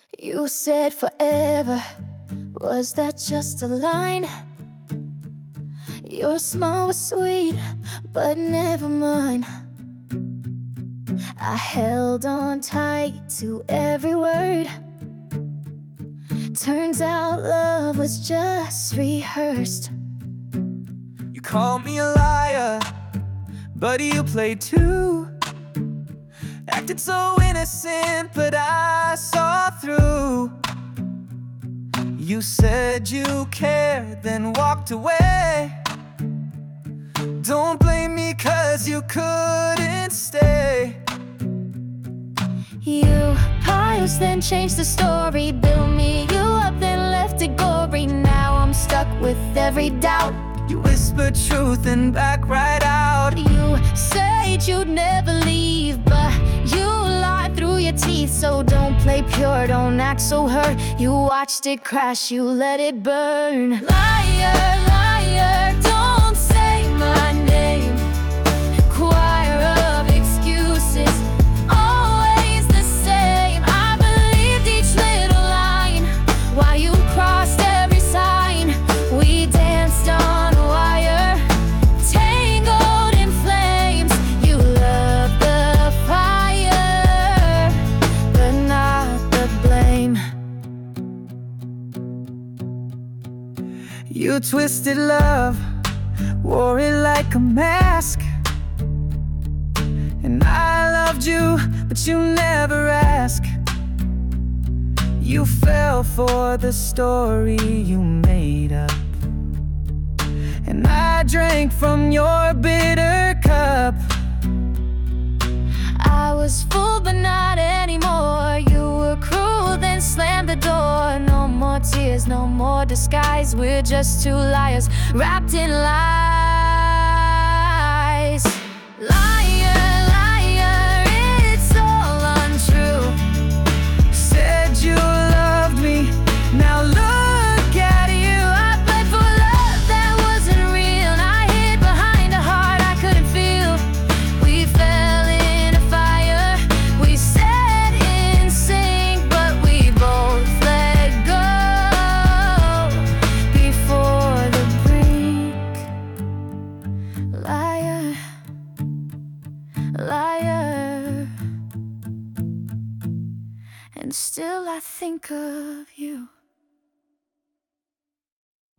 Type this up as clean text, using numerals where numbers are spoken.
You said forever, was that just a line? Your smile was sweet, but never mine. I held on tight to every word. Turns out love was just rehearsed. You called me a liar, but you played too. Acted so innocent, but I saw through. You said you cared, then walked away. Don't blame me, 'cause you couldn't stay. You paused, then changed the story. Built me you up, then left it gory. Now I'm stuck with every doubt. You whispered truth and back right out. You said you'd never leave, but you lied through your teeth. So don't play pure, don't act so hurt. You watched it crash, you let it burn. Liar, liar, don't say my name. Choir of excuses, always the same. I believed each little line while you crossed every sign. We danced on a wire, tangled in flames. You loved the fire, but not the blame. You twisted love, wore it like a mask. And I loved you, but you never asked. You fell for the story you made up, and I drank from your bitter cup. I was full but not anymore. You were cruel, then slammed the door. No more tears, no more disguise. We're just two liars wrapped in lies. Liar, liar, it's all untrue. Said you loved me, now look at you. I bled for love that wasn't real, and I hid behind a heart I couldn't feel. We fell in a fire, we set in sync, but we both let go before the brink. Liar, liar, and still I think of you.